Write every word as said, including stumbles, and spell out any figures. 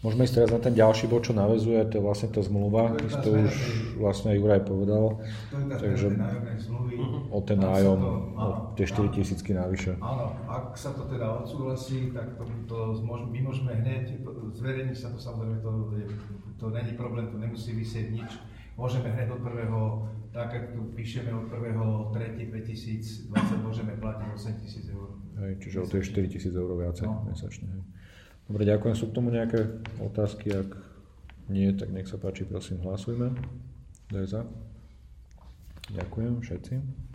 Môžeme ísť teraz na ten ďalší bod, čo naväzuje, to je vlastne tá zmluva, to, to už vlastne aj Juraj povedal, takže o ten nájom, o tie štyri tisícky navyše. Áno, ak sa to teda odsúhlasí, tak to, to môž, my môžeme hneď, zverejniť sa to samozrejme, to, to není problém, to nemusí vysieť nič. Môžeme hneď od prvého, tak ako tu píšeme, od prvého tretieho dvetisícdvadsať môžeme platiť osem tisíc eur. Hej, čiže o tie štyri tisíc eur viacej no. mesačne. Hej. Dobre, ďakujem. Sú k tomu nejaké otázky? Ak nie, tak nech sa páči, prosím, hlasujme. Kto je za? Ďakujem všetci.